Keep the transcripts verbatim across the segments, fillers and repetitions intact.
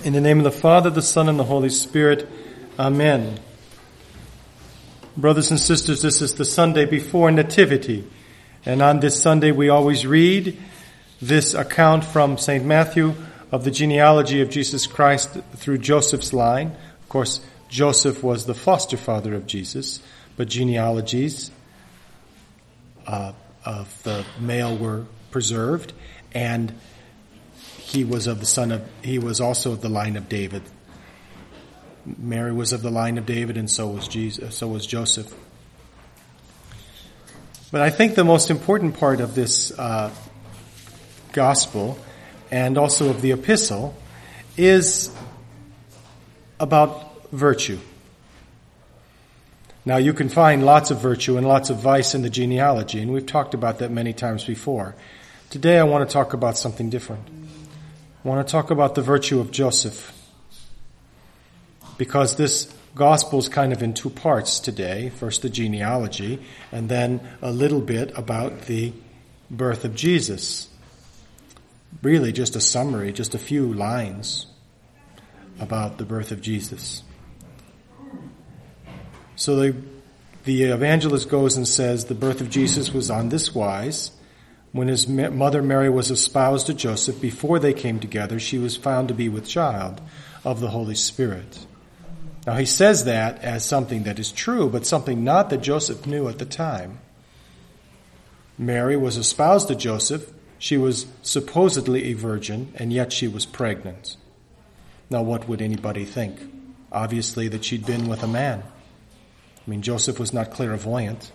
In the name of the Father, the Son, and the Holy Spirit. Amen. Brothers and sisters, this is the Sunday before Nativity. And on this Sunday we always read this account from Saint Matthew of the genealogy of Jesus Christ through Joseph's line. Of course, Joseph was the foster father of Jesus, but genealogies uh, of the male were preserved, and he was of the son of, he was also of the line of David. Mary was of the line of David, and so was Jesus, so was Joseph. But I think the most important part of this uh, gospel, and also of the epistle, is about virtue. Now, you can find lots of virtue and lots of vice in the genealogy, and we've talked about that many times before. Today I want to talk about something different. I want to talk about the virtue of Joseph, because this gospel is kind of in two parts today. First the genealogy, and then a little bit about the birth of Jesus. Really just a summary, just a few lines about the birth of Jesus. So the, the evangelist goes and says the birth of Jesus was on this wise. When his mother Mary was espoused to Joseph, before they came together, she was found to be with child of the Holy Spirit. Now he says that as something that is true, but something not that Joseph knew at the time. Mary was espoused to Joseph. She was supposedly a virgin, and yet she was pregnant. Now what would anybody think? Obviously that she'd been with a man. I mean, Joseph was not clairvoyant.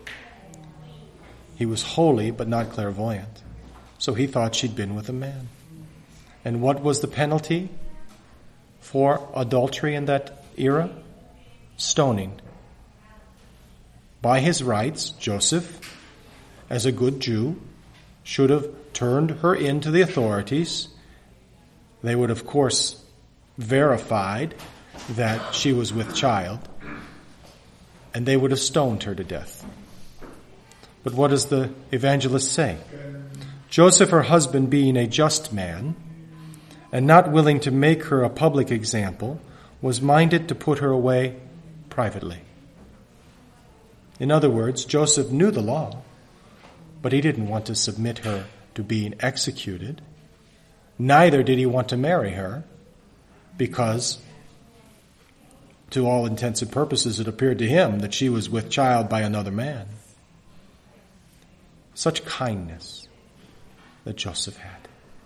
He was holy, but not clairvoyant. So he thought she'd been with a man. And what was the penalty for adultery in that era? Stoning. By his rights, Joseph, as a good Jew, should have turned her in to the authorities. They would, of course, verified that she was with child, and they would have stoned her to death. But what does the evangelist say? Joseph, her husband, being a just man, and not willing to make her a public example, was minded to put her away privately. In other words, Joseph knew the law, but he didn't want to submit her to being executed. Neither did he want to marry her, because to all intents and purposes it appeared to him that she was with child by another man. Such kindness that Joseph had.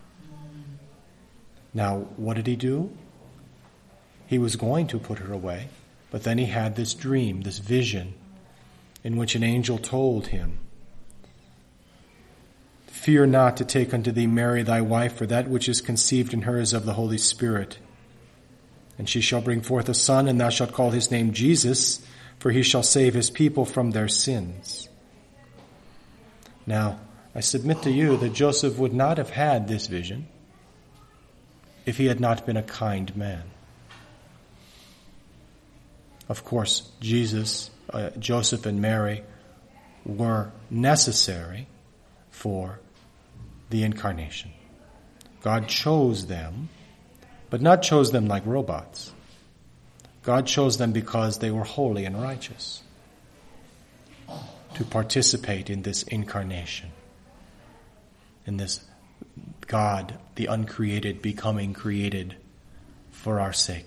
Now, what did he do? He was going to put her away, but then he had this dream, this vision, in which an angel told him, "Fear not to take unto thee Mary thy wife, for that which is conceived in her is of the Holy Spirit. And she shall bring forth a son, and thou shalt call his name Jesus, for he shall save his people from their sins." Now, I submit to you that Joseph would not have had this vision if he had not been a kind man. Of course, Jesus, uh, Joseph and Mary were necessary for the incarnation. God chose them, but not chose them like robots. God chose them because they were holy and righteous to participate in this incarnation, in this God, the uncreated, becoming created for our sake.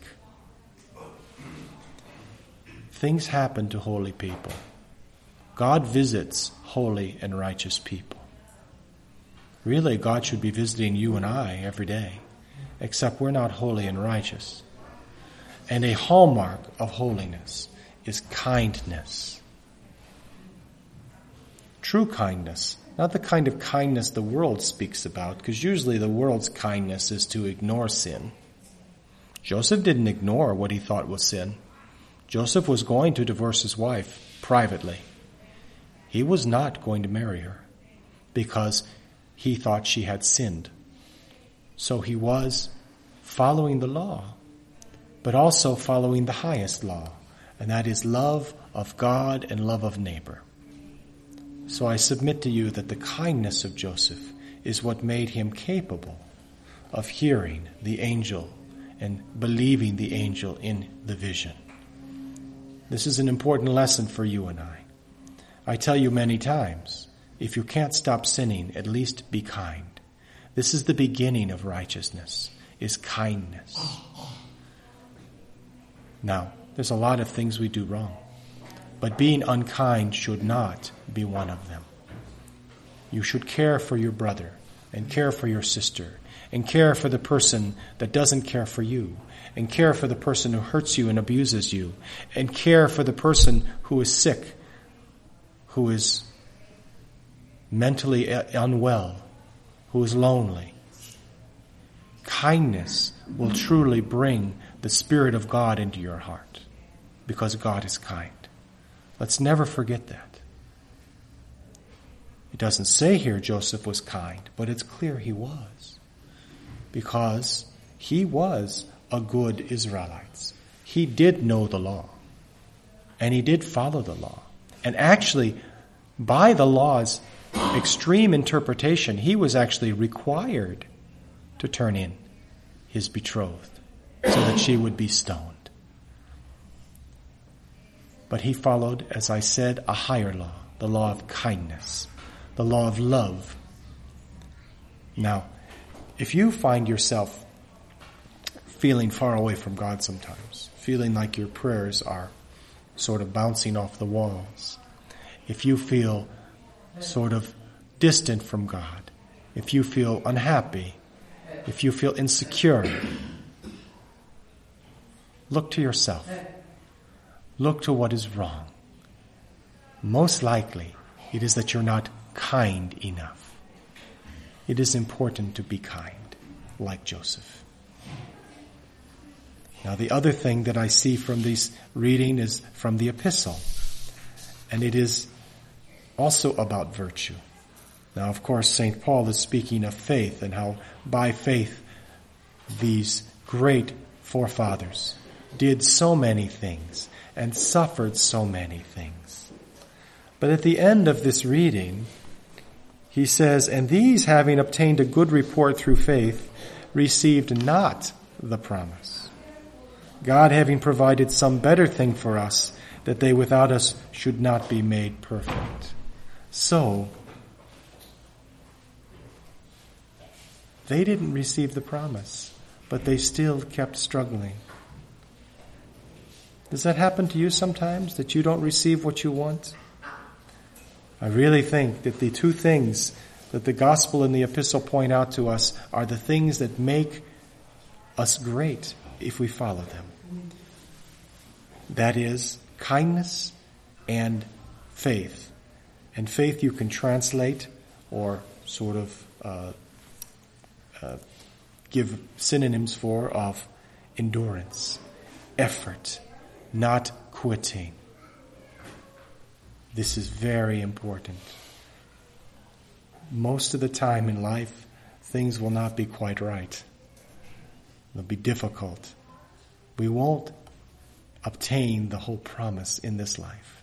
Things happen to holy people. God visits holy and righteous people. Really, God should be visiting you and I every day, except we're not holy and righteous. And a hallmark of holiness is kindness. True kindness, not the kind of kindness the world speaks about, because usually the world's kindness is to ignore sin. Joseph didn't ignore what he thought was sin. Joseph was going to divorce his wife privately. He was not going to marry her because he thought she had sinned. So he was following the law, but also following the highest law, and that is love of God and love of neighbor. So I submit to you that the kindness of Joseph is what made him capable of hearing the angel and believing the angel in the vision. This is an important lesson for you and I. I tell you many times, if you can't stop sinning, at least be kind. This is the beginning of righteousness, is kindness. Now, there's a lot of things we do wrong, but being unkind should not be one of them. You should care for your brother and care for your sister and care for the person that doesn't care for you and care for the person who hurts you and abuses you and care for the person who is sick, who is mentally unwell, who is lonely. Kindness will truly bring the Spirit of God into your heart because God is kind. Let's never forget that. It doesn't say here Joseph was kind, but it's clear he was, because he was a good Israelite. He did know the law, and he did follow the law. And actually, by the law's extreme interpretation, he was actually required to turn in his betrothed so that she would be stoned. But he followed, as I said, a higher law, the law of kindness, the law of love. Now, if you find yourself feeling far away from God sometimes, feeling like your prayers are sort of bouncing off the walls, if you feel sort of distant from God, if you feel unhappy, if you feel insecure, look to yourself. Look to what is wrong. Most likely, it is that you're not kind enough. It is important to be kind, like Joseph. Now, the other thing that I see from this reading is from the epistle, and it is also about virtue. Now, of course, Saint Paul is speaking of faith and how by faith these great forefathers did so many things and suffered so many things. But at the end of this reading, he says, "And these, having obtained a good report through faith, received not the promise, God having provided some better thing for us, that they without us should not be made perfect." So, they didn't receive the promise, but they still kept struggling. Does that happen to you sometimes, that you don't receive what you want? I really think that the two things that the gospel and the epistle point out to us are the things that make us great if we follow them. That is kindness and faith. And faith you can translate or sort of uh, uh, give synonyms for of endurance, effort, not quitting. This is very important. Most of the time in life, things will not be quite right. They'll be difficult. We won't obtain the whole promise in this life.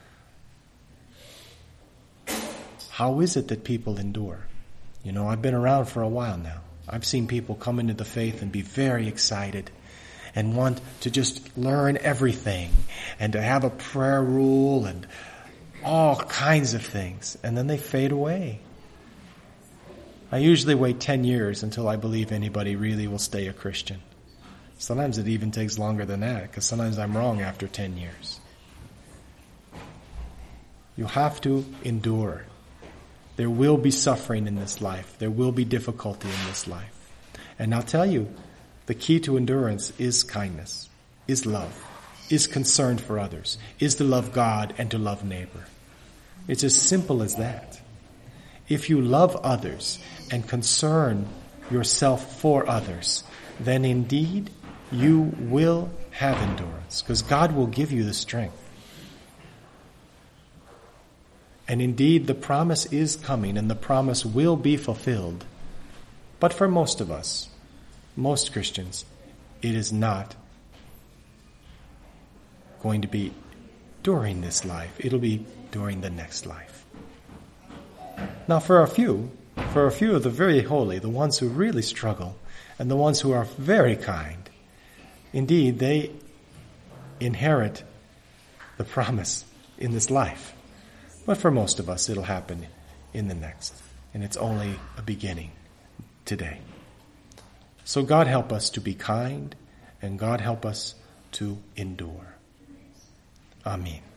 How is it that people endure? You know, I've been around for a while now. I've seen people come into the faith and be very excited and want to just learn everything and to have a prayer rule and all kinds of things. And then they fade away. I usually wait ten years until I believe anybody really will stay a Christian. Sometimes it even takes longer than that, because sometimes I'm wrong after ten years. You have to endure. There will be suffering in this life. There will be difficulty in this life. And I'll tell you, the key to endurance is kindness, is love, is concern for others, is to love God and to love neighbor. It's as simple as that. If you love others and concern yourself for others, then indeed you will have endurance, because God will give you the strength. And indeed, the promise is coming, and the promise will be fulfilled. But for most of us, most Christians, it is not going to be during this life. It'll be during the next life. Now, for a few, for a few of the very holy, the ones who really struggle, and the ones who are very kind, Indeed, they inherit the promise in this life. But for most of us, it'll happen in the next. And it's only a beginning today. So God help us to be kind, and God help us to endure. Amen.